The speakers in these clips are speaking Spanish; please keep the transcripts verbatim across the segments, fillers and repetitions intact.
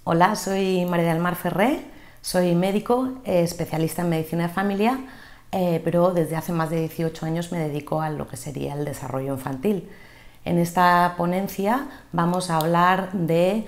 Hola, soy María del Mar Ferré, soy médico, eh, especialista en medicina de familia, eh, pero desde hace más de dieciocho años me dedico a lo que sería el desarrollo infantil. En esta ponencia vamos a hablar de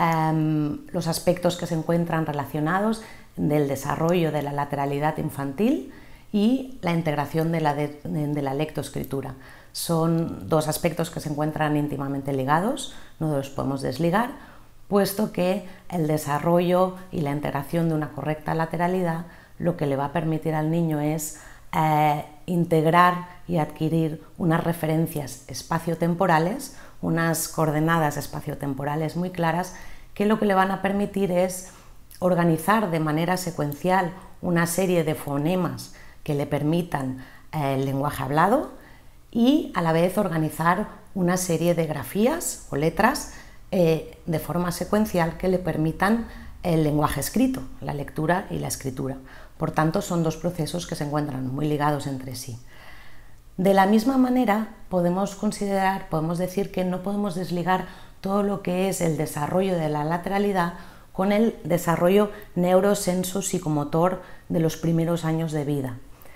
eh, los aspectos que se encuentran relacionados del desarrollo de la lateralidad infantil y la integración de la, de, de la lectoescritura. Son dos aspectos que se encuentran íntimamente ligados, no los podemos desligar, puesto que el desarrollo y la integración de una correcta lateralidad lo que le va a permitir al niño es eh, integrar y adquirir unas referencias espaciotemporales, unas coordenadas espaciotemporales muy claras, que lo que le van a permitir es organizar de manera secuencial una serie de fonemas que le permitan eh, el lenguaje hablado y a la vez organizar una serie de grafías o letras eh, de forma secuencial que le permitan el lenguaje escrito, la lectura y la escritura. Por tanto, son dos procesos que se encuentran muy ligados entre sí. De la misma manera, podemos considerar, podemos decir que no podemos desligar todo lo que es el desarrollo de la lateralidad con el desarrollo neurosenso-psicomotor de los primeros años de vida.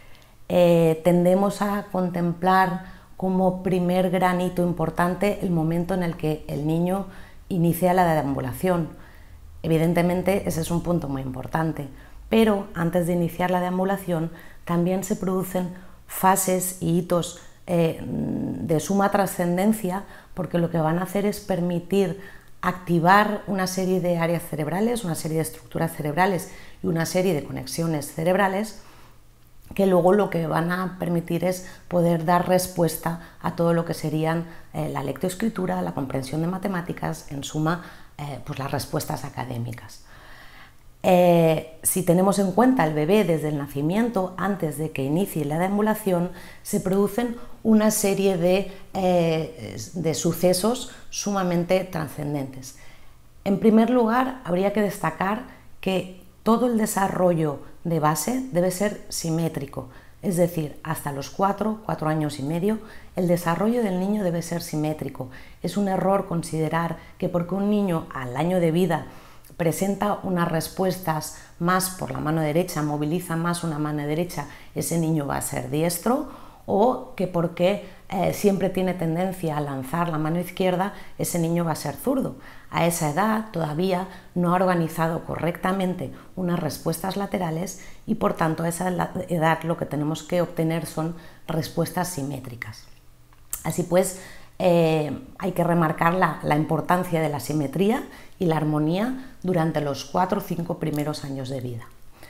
Eh, tendemos a contemplar como primer gran hito importante el momento en el que el niño inicia la deambulación. Evidentemente ese es un punto muy importante, pero antes de iniciar la deambulación también se producen fases y hitos eh, de suma trascendencia, porque lo que van a hacer es permitir activar una serie de áreas cerebrales, una serie de estructuras cerebrales y una serie de conexiones cerebrales que luego lo que van a permitir es poder dar respuesta a todo lo que serían eh, la lectoescritura, la comprensión de matemáticas, en suma, eh, pues las respuestas académicas. Eh, si tenemos en cuenta el bebé desde el nacimiento, antes de que inicie la deambulación, se producen una serie de, eh, de sucesos sumamente trascendentes. En primer lugar, habría que destacar que todo el desarrollo de base debe ser simétrico, es decir, hasta los cuatro, cuatro años y medio, el desarrollo del niño debe ser simétrico. Es un error considerar que porque un niño al año de vida presenta unas respuestas más por la mano derecha, moviliza más una mano derecha, ese niño va a ser diestro, o que porque eh, siempre tiene tendencia a lanzar la mano izquierda, ese niño va a ser zurdo. A esa edad todavía no ha organizado correctamente unas respuestas laterales y por tanto a esa edad lo que tenemos que obtener son respuestas simétricas. Así pues, eh, hay que remarcar la, la importancia de la simetría y la armonía durante los cuatro o cinco primeros años de vida.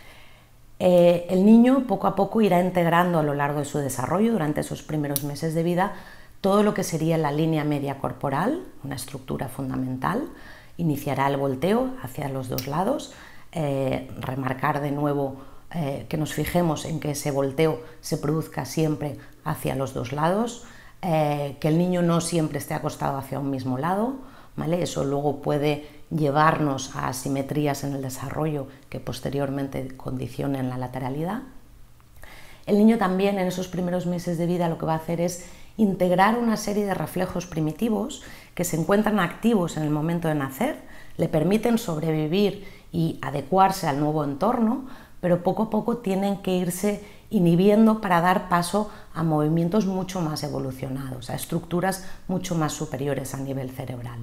Eh, el niño poco a poco irá integrando a lo largo de su desarrollo, durante esos primeros meses de vida, todo lo que sería la línea media corporal, una estructura fundamental. Iniciará el volteo hacia los dos lados, eh, remarcar de nuevo eh, que nos fijemos en que ese volteo se produzca siempre hacia los dos lados, eh, que el niño no siempre esté acostado hacia un mismo lado, ¿vale? Eso luego puede llevarnos a asimetrías en el desarrollo que posteriormente condicionen la lateralidad. El niño también en esos primeros meses de vida lo que va a hacer es integrar una serie de reflejos primitivos que se encuentran activos en el momento de nacer, le permiten sobrevivir y adecuarse al nuevo entorno, pero poco a poco tienen que irse inhibiendo para dar paso a movimientos mucho más evolucionados, a estructuras mucho más superiores a nivel cerebral.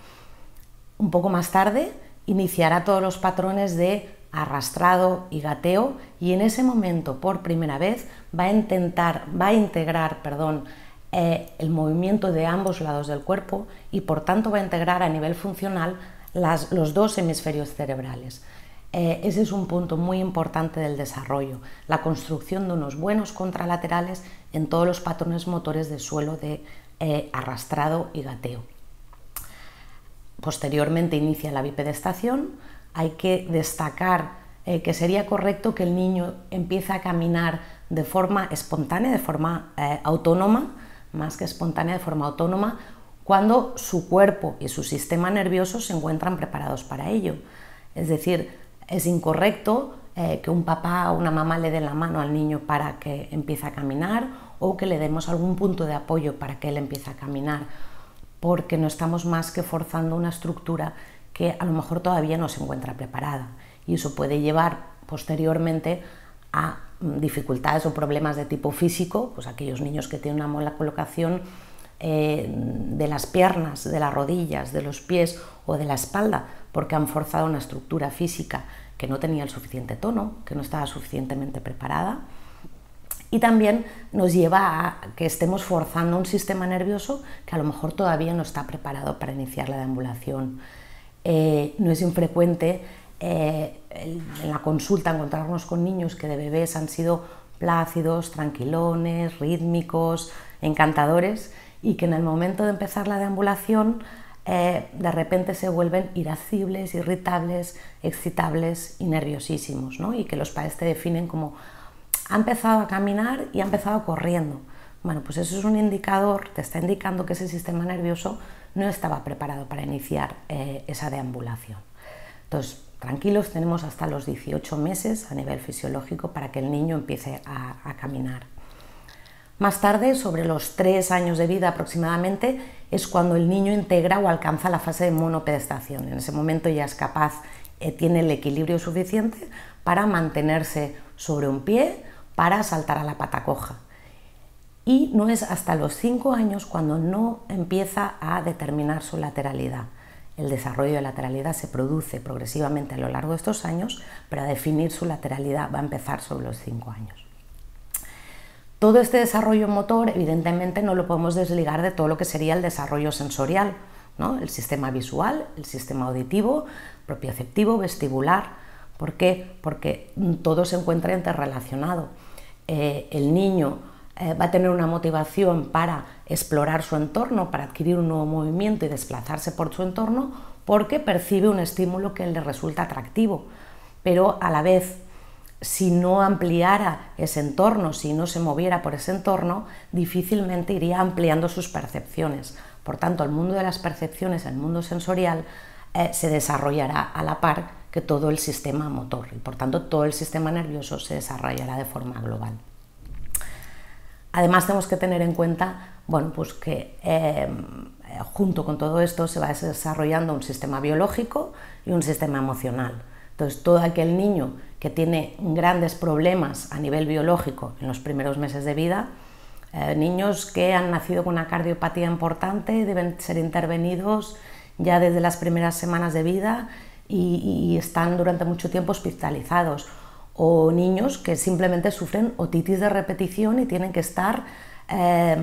Un poco más tarde iniciará todos los patrones de arrastrado y gateo y en ese momento por primera vez va a intentar, va a integrar, perdón, eh, el movimiento de ambos lados del cuerpo y por tanto va a integrar a nivel funcional las, los dos hemisferios cerebrales. Eh, ese es un punto muy importante del desarrollo, la construcción de unos buenos contralaterales en todos los patrones motores de suelo de eh, arrastrado y gateo. Posteriormente inicia la bipedestación. Hay que destacar eh, que sería correcto que el niño empiece a caminar de forma espontánea, de forma eh, autónoma, más que espontánea, de forma autónoma, cuando su cuerpo y su sistema nervioso se encuentran preparados para ello. Es decir, es incorrecto eh, que un papá o una mamá le dé la mano al niño para que empiece a caminar o que le demos algún punto de apoyo para que él empiece a caminar, porque no estamos más que forzando una estructura que a lo mejor todavía no se encuentra preparada, y eso puede llevar posteriormente a dificultades o problemas de tipo físico, pues aquellos niños que tienen una mala colocación eh, de las piernas, de las rodillas, de los pies o de la espalda, porque han forzado una estructura física que no tenía el suficiente tono, que no estaba suficientemente preparada. Y también nos lleva a que estemos forzando un sistema nervioso que a lo mejor todavía no está preparado para iniciar la deambulación. Eh, no es infrecuente eh, en la consulta encontrarnos con niños que de bebés han sido plácidos, tranquilones, rítmicos, encantadores, y que en el momento de empezar la deambulación eh, de repente se vuelven irascibles, irritables, excitables y nerviosísimos, ¿no? Y que los padres te definen como: ha empezado a caminar y ha empezado corriendo. Bueno, pues eso es un indicador, te está indicando que ese sistema nervioso no estaba preparado para iniciar eh, esa deambulación. Entonces, tranquilos, tenemos hasta los dieciocho meses a nivel fisiológico para que el niño empiece a, a caminar. Más tarde, sobre los tres años de vida aproximadamente, es cuando el niño integra o alcanza la fase de monopedestación. En ese momento ya es capaz, eh, tiene el equilibrio suficiente para mantenerse sobre un pie, para saltar a la pata coja. Y no es hasta los cinco años cuando no empieza a determinar su lateralidad. El desarrollo de lateralidad se produce progresivamente a lo largo de estos años, pero a definir su lateralidad va a empezar sobre los cinco años. Todo este desarrollo motor, evidentemente, no lo podemos desligar de todo lo que sería el desarrollo sensorial, ¿no? El sistema visual, el sistema auditivo, propioceptivo, vestibular. ¿Por qué? Porque todo se encuentra interrelacionado. Eh, el niño eh, va a tener una motivación para explorar su entorno, para adquirir un nuevo movimiento y desplazarse por su entorno, porque percibe un estímulo que le resulta atractivo, pero a la vez, si no ampliara ese entorno, si no se moviera por ese entorno, difícilmente iría ampliando sus percepciones. Por tanto, el mundo de las percepciones, el mundo sensorial, eh, se desarrollará a la par que todo el sistema motor, y por tanto todo el sistema nervioso se desarrollará de forma global. Además, tenemos que tener en cuenta, bueno, pues que eh, junto con todo esto se va desarrollando un sistema biológico y un sistema emocional. Entonces, todo aquel niño que tiene grandes problemas a nivel biológico en los primeros meses de vida, eh, niños que han nacido con una cardiopatía importante, deben ser intervenidos ya desde las primeras semanas de vida y, y están durante mucho tiempo hospitalizados, o niños que simplemente sufren otitis de repetición y tienen que estar eh,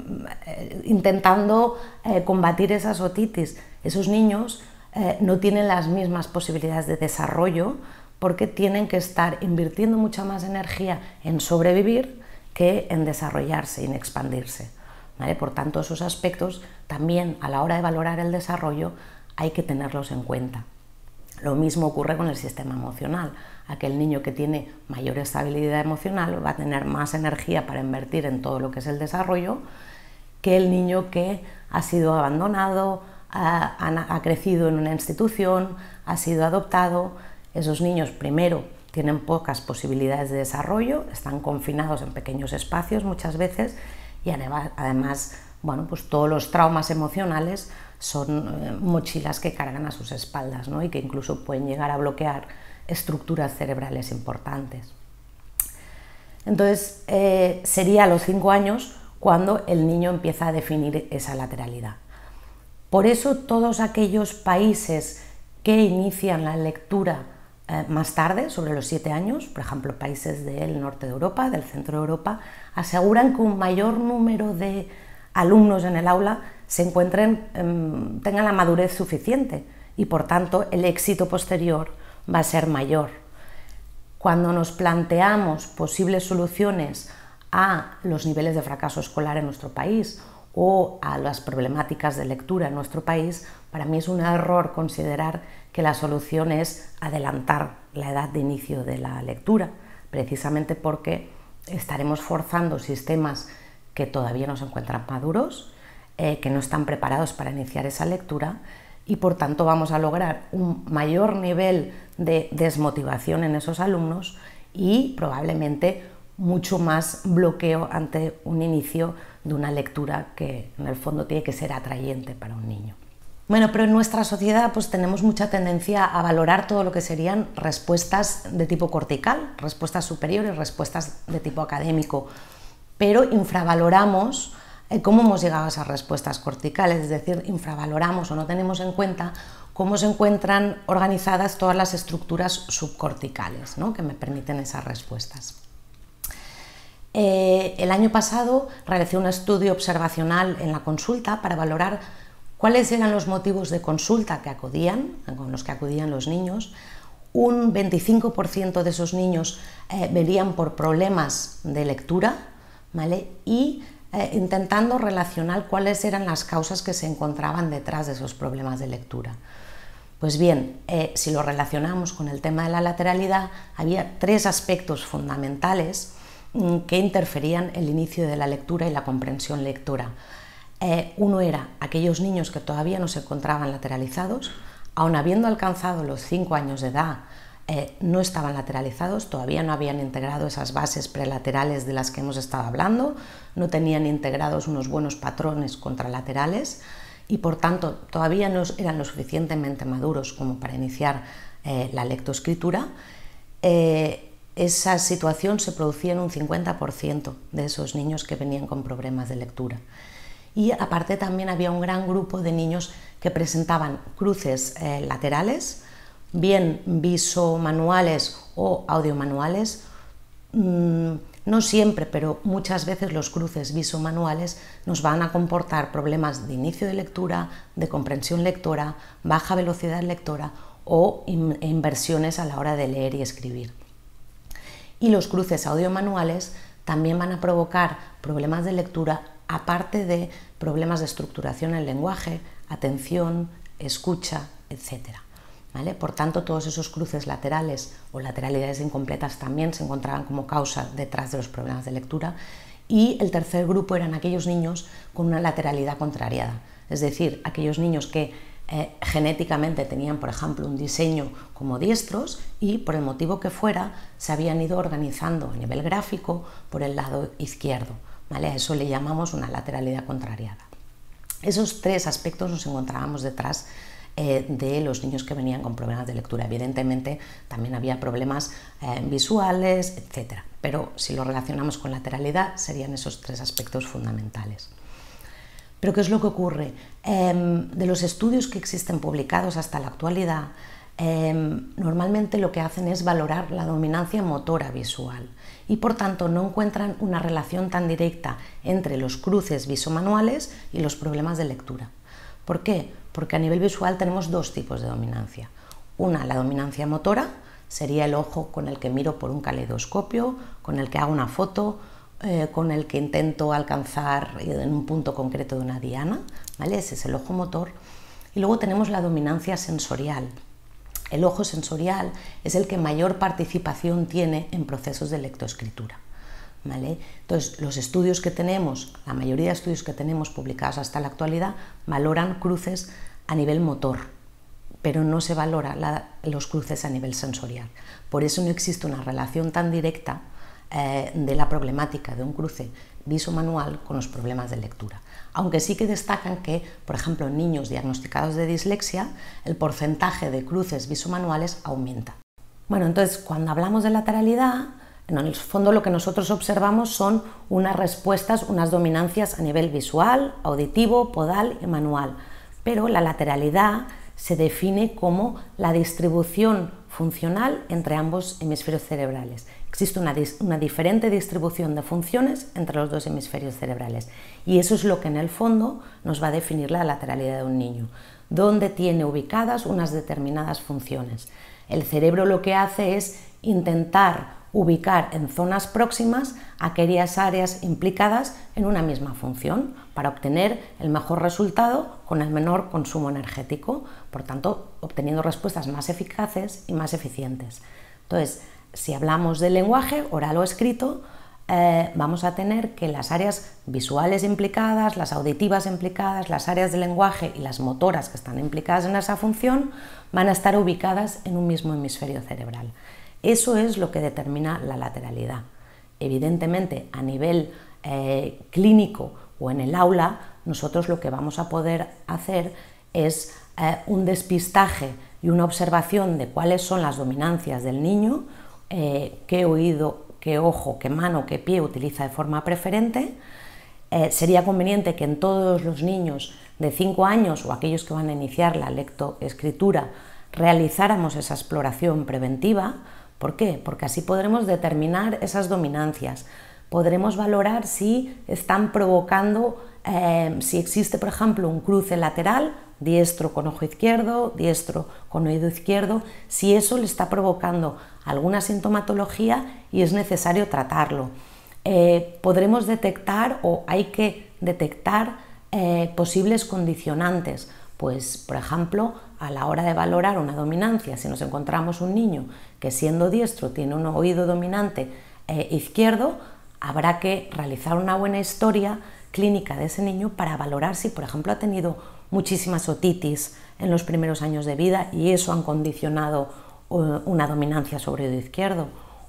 intentando eh, combatir esas otitis. Esos niños eh, no tienen las mismas posibilidades de desarrollo porque tienen que estar invirtiendo mucha más energía en sobrevivir que en desarrollarse y en expandirse, ¿vale? Por tanto, esos aspectos también a la hora de valorar el desarrollo hay que tenerlos en cuenta. Lo mismo ocurre con el sistema emocional. Aquel niño que tiene mayor estabilidad emocional va a tener más energía para invertir en todo lo que es el desarrollo que el niño que ha sido abandonado, ha, ha crecido en una institución, ha sido adoptado. Esos niños primero tienen pocas posibilidades de desarrollo, están confinados en pequeños espacios muchas veces y además, bueno, pues todos los traumas emocionales son mochilas que cargan a sus espaldas, ¿no? Y que incluso pueden llegar a bloquear estructuras cerebrales importantes. Entonces, eh, sería a los cinco años cuando el niño empieza a definir esa lateralidad. Por eso, todos aquellos países que inician la lectura eh, más tarde, sobre los siete años, por ejemplo, países del norte de Europa, del centro de Europa, aseguran que un mayor número de alumnos en el aula se encuentren, eh, tengan la madurez suficiente y por tanto el éxito posterior va a ser mayor. Cuando nos planteamos posibles soluciones a los niveles de fracaso escolar en nuestro país o a las problemáticas de lectura en nuestro país, para mí es un error considerar que la solución es adelantar la edad de inicio de la lectura, precisamente porque estaremos forzando sistemas que todavía no se encuentran maduros, eh, que no están preparados para iniciar esa lectura y por tanto vamos a lograr un mayor nivel de desmotivación en esos alumnos y probablemente mucho más bloqueo ante un inicio de una lectura que en el fondo tiene que ser atrayente para un niño. Bueno, pero en nuestra sociedad pues tenemos mucha tendencia a valorar todo lo que serían respuestas de tipo cortical, respuestas superiores, respuestas de tipo académico, pero infravaloramos eh, cómo hemos llegado a esas respuestas corticales, es decir, infravaloramos o no tenemos en cuenta cómo se encuentran organizadas todas las estructuras subcorticales, ¿no?, que me permiten esas respuestas. Eh, el año pasado realicé un estudio observacional en la consulta para valorar cuáles eran los motivos de consulta que acudían, con los que acudían los niños. Un veinticinco por ciento de esos niños eh, venían por problemas de lectura, ¿vale?, y eh, intentando relacionar cuáles eran las causas que se encontraban detrás de esos problemas de lectura. Pues bien, eh, si lo relacionamos con el tema de la lateralidad, había tres aspectos fundamentales mmm, que interferían el inicio de la lectura y la comprensión lectora. Eh, uno era aquellos niños que todavía no se encontraban lateralizados, aun habiendo alcanzado los cinco años de edad, eh, no estaban lateralizados, todavía no habían integrado esas bases prelaterales de las que hemos estado hablando, no tenían integrados unos buenos patrones contralaterales y por tanto todavía no eran lo suficientemente maduros como para iniciar eh, la lectoescritura. Eh, esa situación se producía en un cincuenta por ciento de esos niños que venían con problemas de lectura. Y aparte también había un gran grupo de niños que presentaban cruces eh, laterales, bien visomanuales o audiomanuales. Mm, no siempre, pero muchas veces los cruces visomanuales nos van a comportar problemas de inicio de lectura, de comprensión lectora, baja velocidad lectora o in- inversiones a la hora de leer y escribir. Y los cruces audiomanuales también van a provocar problemas de lectura, aparte de problemas de estructuración en el lenguaje, atención, escucha, etcétera. ¿Vale? Por tanto, todos esos cruces laterales o lateralidades incompletas también se encontraban como causa detrás de los problemas de lectura. Y el tercer grupo eran aquellos niños con una lateralidad contrariada, es decir, aquellos niños que eh, genéticamente tenían, por ejemplo, un diseño como diestros y, por el motivo que fuera, se habían ido organizando a nivel gráfico por el lado izquierdo. ¿Vale? A eso le llamamos una lateralidad contrariada. Esos tres aspectos nos encontrábamos detrás eh, de los niños que venían con problemas de lectura. Evidentemente también había problemas eh, visuales, etcétera. Pero si lo relacionamos con lateralidad serían esos tres aspectos fundamentales. Pero ¿qué es lo que ocurre? Eh, de los estudios que existen publicados hasta la actualidad, eh, normalmente lo que hacen es valorar la dominancia motora visual y por tanto no encuentran una relación tan directa entre los cruces visomanuales y los problemas de lectura. ¿Por qué? Porque a nivel visual tenemos dos tipos de dominancia. Una, la dominancia motora, sería el ojo con el que miro por un caleidoscopio, con el que hago una foto, eh, con el que intento alcanzar en un punto concreto de una diana, ¿vale? Ese es el ojo motor. Y luego tenemos la dominancia sensorial. El ojo sensorial es el que mayor participación tiene en procesos de lectoescritura, ¿vale? Entonces, los estudios que tenemos, la mayoría de estudios que tenemos publicados hasta la actualidad, valoran cruces a nivel motor, pero no se valora la, los cruces a nivel sensorial. Por eso no existe una relación tan directa eh, de la problemática de un cruce visomanual con los problemas de lectura. Aunque sí que destacan que, por ejemplo, en niños diagnosticados de dislexia, el porcentaje de cruces visomanuales aumenta. Bueno, entonces, cuando hablamos de lateralidad, en el fondo lo que nosotros observamos son unas respuestas, unas dominancias a nivel visual, auditivo, podal y manual. Pero la lateralidad se define como la distribución funcional entre ambos hemisferios cerebrales. Existe una, una diferente distribución de funciones entre los dos hemisferios cerebrales y eso es lo que en el fondo nos va a definir la lateralidad de un niño, donde tiene ubicadas unas determinadas funciones. El cerebro lo que hace es intentar ubicar en zonas próximas aquellas áreas implicadas en una misma función para obtener el mejor resultado con el menor consumo energético, por tanto, obteniendo respuestas más eficaces y más eficientes. Entonces, si hablamos del lenguaje oral o escrito, eh, vamos a tener que las áreas visuales implicadas, las auditivas implicadas, las áreas del lenguaje y las motoras que están implicadas en esa función van a estar ubicadas en un mismo hemisferio cerebral. Eso es lo que determina la lateralidad. Evidentemente, a nivel eh, clínico o en el aula, nosotros lo que vamos a poder hacer es eh, un despistaje y una observación de cuáles son las dominancias del niño, eh, qué oído, qué ojo, qué mano, qué pie utiliza de forma preferente. Eh, sería conveniente que en todos los niños de cinco años o aquellos que van a iniciar la lectoescritura realizáramos esa exploración preventiva. ¿Por qué? Porque así podremos determinar esas dominancias, podremos valorar si están provocando, eh, si existe, por ejemplo, un cruce lateral, diestro con ojo izquierdo, diestro con oído izquierdo, si eso le está provocando alguna sintomatología y es necesario tratarlo. Eh, podremos detectar o hay que detectar eh, posibles condicionantes, pues por ejemplo a la hora de valorar una dominancia, si nos encontramos un niño que siendo diestro tiene un oído dominante eh, izquierdo, habrá que realizar una buena historia clínica de ese niño para valorar si por ejemplo ha tenido muchísimas otitis en los primeros años de vida y eso han condicionado uh, una dominancia sobre el oído izquierdo.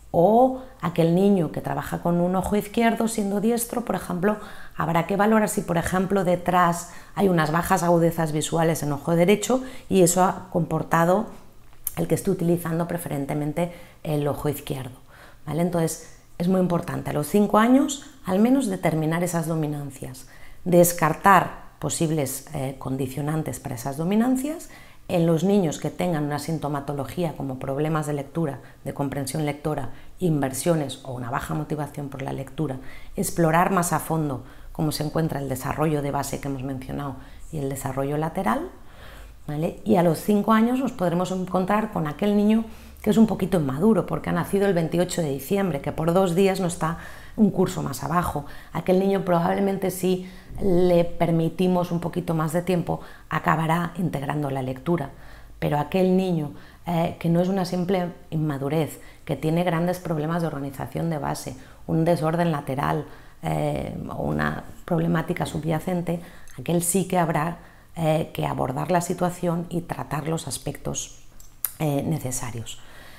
O aquel niño que trabaja con un ojo izquierdo siendo diestro, por ejemplo, habrá que valorar si, por ejemplo, detrás hay unas bajas agudezas visuales en ojo derecho y eso ha comportado el que esté utilizando preferentemente el ojo izquierdo, ¿vale? Entonces, es muy importante a los cinco años al menos determinar esas dominancias, descartar posibles eh, condicionantes para esas dominancias. En los niños que tengan una sintomatología como problemas de lectura, de comprensión lectora, inversiones o una baja motivación por la lectura, explorar más a fondo cómo se encuentra el desarrollo de base que hemos mencionado y el desarrollo lateral, ¿vale? Y a los cinco años nos podremos encontrar con aquel niño que es un poquito inmaduro porque ha nacido el veintiocho de diciembre, que por dos días no está un curso más abajo. Aquel niño probablemente si le permitimos un poquito más de tiempo acabará integrando la lectura, pero aquel niño eh, que no es una simple inmadurez, que tiene grandes problemas de organización de base, un desorden lateral eh, o una problemática subyacente, aquel sí que habrá eh, que abordar la situación y tratar los aspectos eh, necesarios.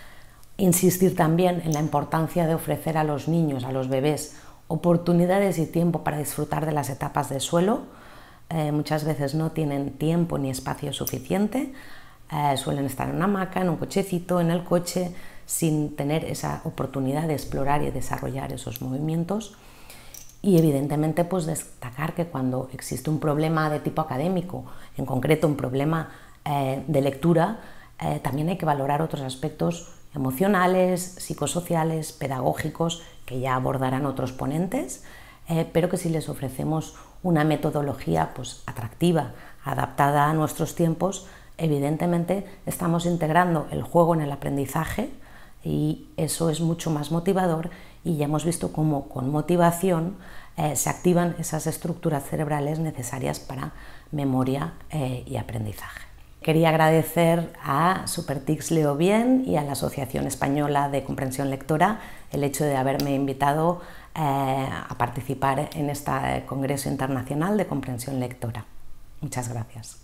Insistir también en la importancia de ofrecer a los niños, a los bebés, oportunidades y tiempo para disfrutar de las etapas de suelo. Eh, muchas veces no tienen tiempo ni espacio suficiente, eh, suelen estar en una hamaca, en un cochecito, en el coche, sin tener esa oportunidad de explorar y desarrollar esos movimientos. Y evidentemente pues destacar que cuando existe un problema de tipo académico, en concreto un problema eh, de lectura, eh, también hay que valorar otros aspectos emocionales, psicosociales, pedagógicos, que ya abordarán otros ponentes, eh, pero que si les ofrecemos una metodología pues, atractiva, adaptada a nuestros tiempos, evidentemente estamos integrando el juego en el aprendizaje y eso es mucho más motivador y ya hemos visto cómo con motivación eh, se activan esas estructuras cerebrales necesarias para memoria eh, y aprendizaje. Quería agradecer a Supertics Leo Bien y a la Asociación Española de Comprensión Lectora el hecho de haberme invitado eh, a participar en este Congreso Internacional de Comprensión Lectora. Muchas gracias.